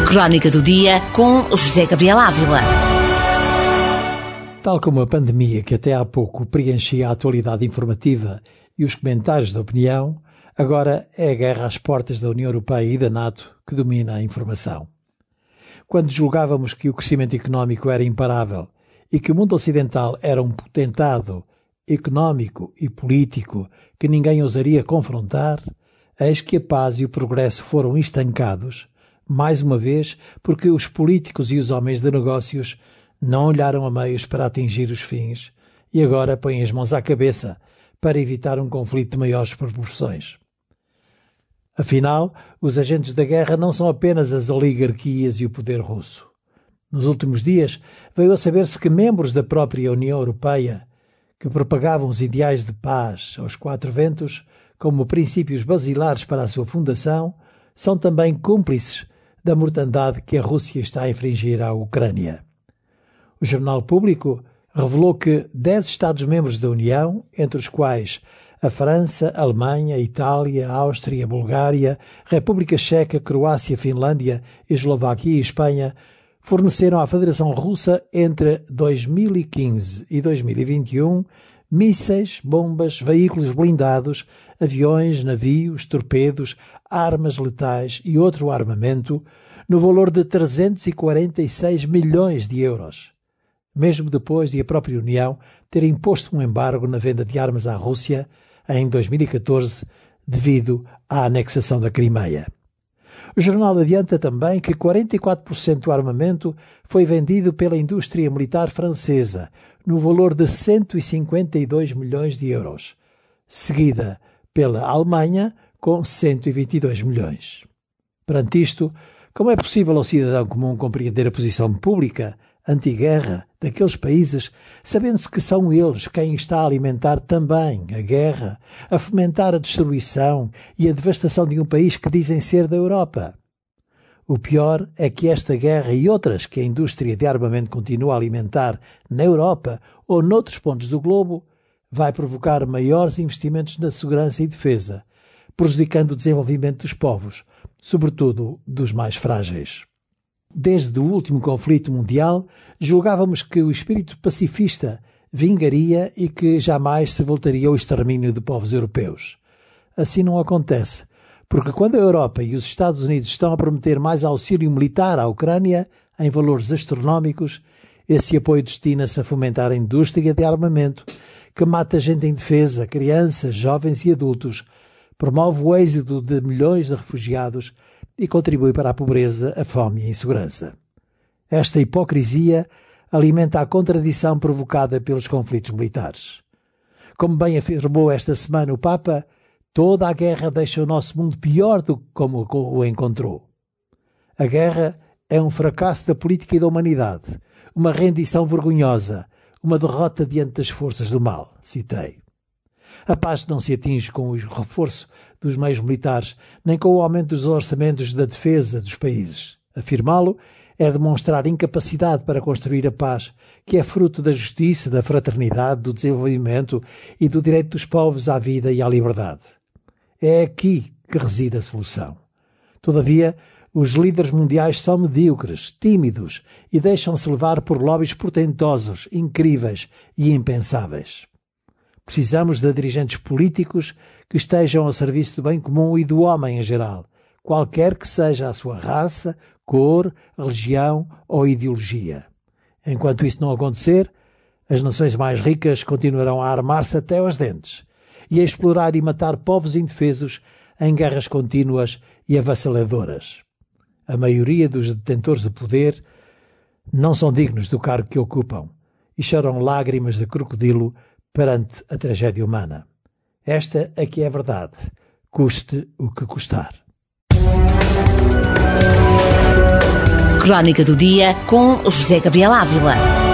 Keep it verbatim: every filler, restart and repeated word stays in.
Crónica do Dia com José Gabriel Ávila. Tal como a pandemia que até há pouco preenchia a atualidade informativa e os comentários da opinião, agora é a guerra às portas da União Europeia e da NATO que domina a informação. Quando julgávamos que o crescimento económico era imparável e que o mundo ocidental era um potentado económico e político que ninguém ousaria confrontar, eis que a paz e o progresso foram estancados, mais uma vez porque os políticos e os homens de negócios não olharam a meios para atingir os fins e agora põem as mãos à cabeça para evitar um conflito de maiores proporções. Afinal, os agentes da guerra não são apenas as oligarquias e o poder russo. Nos últimos dias, veio a saber-se que membros da própria União Europeia, que propagavam os ideais de paz aos quatro ventos como princípios basilares para a sua fundação, são também cúmplices da mortandade que a Rússia está a infligir à Ucrânia. O Jornal Público revelou que dez Estados-membros da União, entre os quais a França, a Alemanha, a Itália, a Áustria, a Bulgária, a República Checa, a Croácia, a Finlândia, a Eslováquia e a Espanha, forneceram à Federação Russa entre dois mil e quinze e dois mil e vinte e um mísseis, bombas, veículos blindados, aviões, navios, torpedos, armas letais e outro armamento no valor de trezentos e quarenta e seis milhões de euros. Mesmo depois de a própria União ter imposto um embargo na venda de armas à Rússia em dois mil e catorze, devido à anexação da Crimeia. O jornal adianta também que quarenta e quatro por cento do armamento foi vendido pela indústria militar francesa, no valor de cento e cinquenta e dois milhões de euros, seguida pela Alemanha, com cento e vinte e dois milhões. Perante isto, como é possível ao cidadão comum compreender a posição pública anti-guerra daqueles países, sabendo-se que são eles quem está a alimentar também a guerra, a fomentar a destruição e a devastação de um país que dizem ser da Europa? O pior é que esta guerra e outras que a indústria de armamento continua a alimentar na Europa ou noutros pontos do globo vai provocar maiores investimentos na segurança e defesa, prejudicando o desenvolvimento dos povos, sobretudo dos mais frágeis. Desde o último conflito mundial, julgávamos que o espírito pacifista vingaria e que jamais se voltaria ao extermínio de povos europeus. Assim não acontece, porque quando a Europa e os Estados Unidos estão a prometer mais auxílio militar à Ucrânia, em valores astronómicos, esse apoio destina-se a fomentar a indústria de armamento, que mata gente em defesa, crianças, jovens e adultos, promove o êxodo de milhões de refugiados e contribui para a pobreza, a fome e a insegurança. Esta hipocrisia alimenta a contradição provocada pelos conflitos militares. Como bem afirmou esta semana o Papa, toda a guerra deixa o nosso mundo pior do que como o encontrou. A guerra é um fracasso da política e da humanidade, uma rendição vergonhosa, uma derrota diante das forças do mal, citei. A paz não se atinge com o reforço dos meios militares, nem com o aumento dos orçamentos da defesa dos países. Afirmá-lo é demonstrar incapacidade para construir a paz, que é fruto da justiça, da fraternidade, do desenvolvimento e do direito dos povos à vida e à liberdade. É aqui que reside a solução. Todavia, os líderes mundiais são medíocres, tímidos e deixam-se levar por lobbies portentosos, incríveis e impensáveis. Precisamos de dirigentes políticos que estejam ao serviço do bem comum e do homem em geral, qualquer que seja a sua raça, cor, religião ou ideologia. Enquanto isso não acontecer, as nações mais ricas continuarão a armar-se até aos dentes e a explorar e matar povos indefesos em guerras contínuas e avassaladoras. A maioria dos detentores de poder não são dignos do cargo que ocupam e choram lágrimas de crocodilo perante a tragédia humana. Esta aqui é a verdade, custe o que custar. Crónica do Dia com José Gabriel Ávila.